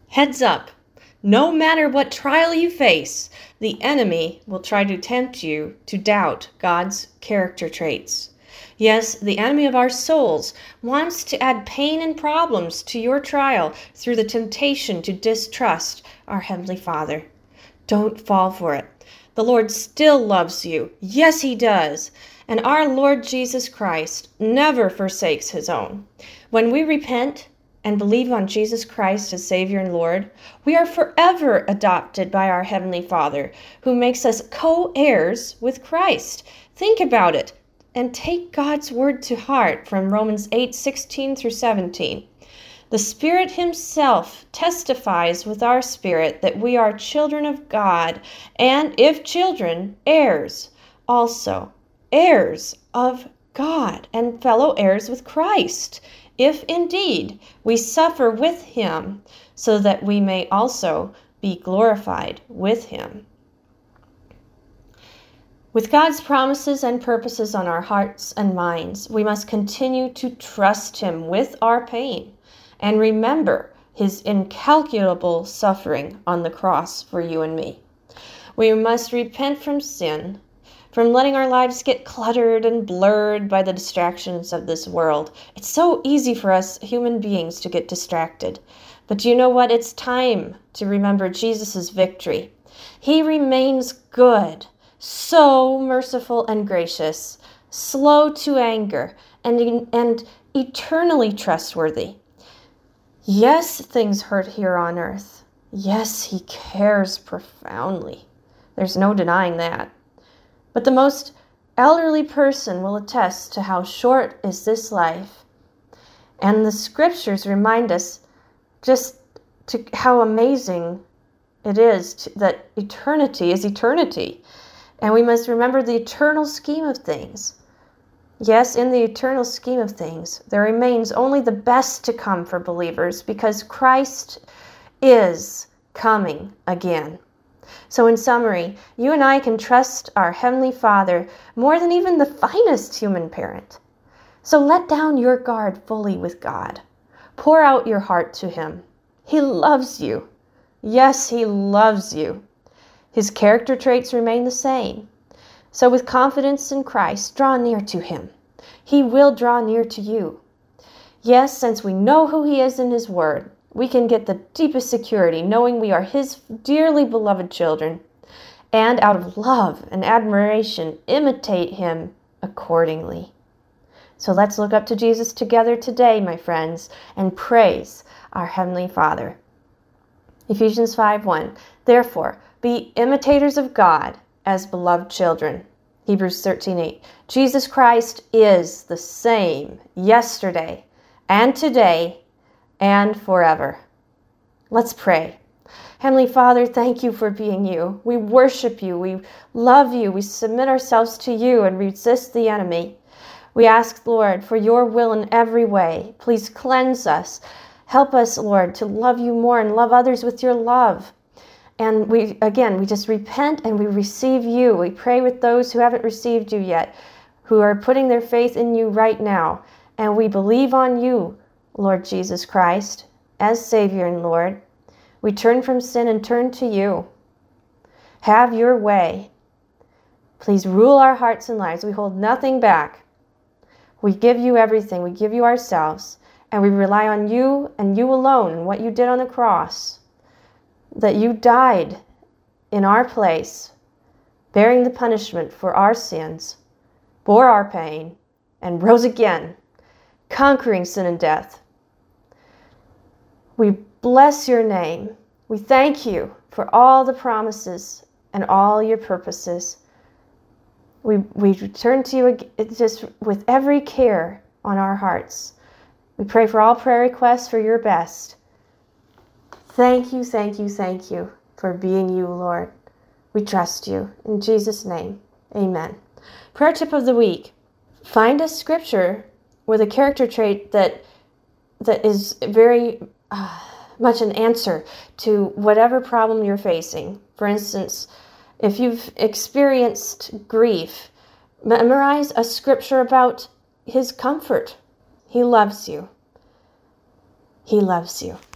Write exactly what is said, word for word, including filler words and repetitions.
Heads up, no matter what trial you face, the enemy will try to tempt you to doubt God's character traits. Yes, the enemy of our souls wants to add pain and problems to your trial through the temptation to distrust our Heavenly Father. Don't fall for it. The Lord still loves you. Yes, He does. And our Lord Jesus Christ never forsakes His own. When we repent and believe on Jesus Christ as Savior and Lord, we are forever adopted by our Heavenly Father, who makes us co-heirs with Christ. Think about it and take God's word to heart from Romans eight sixteen through seventeen. The Spirit Himself testifies with our spirit that we are children of God, and if children, heirs also, heirs of God, and fellow heirs with Christ, if indeed we suffer with Him, so that we may also be glorified with Him. With God's promises and purposes on our hearts and minds, we must continue to trust Him with our pain and remember His incalculable suffering on the cross for you and me. We must repent from sin, from letting our lives get cluttered and blurred by the distractions of this world. It's so easy for us human beings to get distracted. But do you know what? It's time to remember Jesus' victory. He remains good, so merciful and gracious, slow to anger, and, and eternally trustworthy. Yes, things hurt here on earth. Yes, He cares profoundly. There's no denying that. But the most elderly person will attest to how short is this life. And the scriptures remind us just to how amazing it is to, that eternity is eternity. And we must remember the eternal scheme of things. Yes, in the eternal scheme of things, there remains only the best to come for believers because Christ is coming again. So in summary, you and I can trust our Heavenly Father more than even the finest human parent. So let down your guard fully with God. Pour out your heart to Him. He loves you. Yes, He loves you. His character traits remain the same. So with confidence in Christ, draw near to Him. He will draw near to you. Yes, since we know who He is in His Word, we can get the deepest security knowing we are His dearly beloved children, and out of love and admiration, imitate Him accordingly. So let's look up to Jesus together today, my friends, and praise our Heavenly Father. Ephesians five one, therefore, be imitators of God as beloved children. Hebrews thirteen eight, Jesus Christ is the same yesterday and today and forever. Let's pray. Heavenly Father, thank You for being You. We worship You. We love You. We submit ourselves to You and resist the enemy. We ask, Lord, for Your will in every way. Please cleanse us. Help us, Lord, to love You more and love others with Your love. And we, again, we just repent and we receive You. We pray with those who haven't received You yet, who are putting their faith in You right now. And we believe on You, Lord Jesus Christ, as Savior and Lord. We turn from sin and turn to You. Have Your way. Please rule our hearts and lives. We hold nothing back. We give You everything. We give You ourselves. And we rely on You and You alone and what You did on the cross. That You died in our place, bearing the punishment for our sins, bore our pain, and rose again, conquering sin and death. We bless Your name. We thank You for all the promises and all Your purposes. We, we return to You just with every care on our hearts. We pray for all prayer requests for Your best. Thank You, thank You, thank You for being You, Lord. We trust You. In Jesus' name, amen. Prayer tip of the week. Find a scripture with a character trait that that is very uh, much an answer to whatever problem you're facing. For instance, if you've experienced grief, memorize a scripture about His comfort. He loves you. He loves you.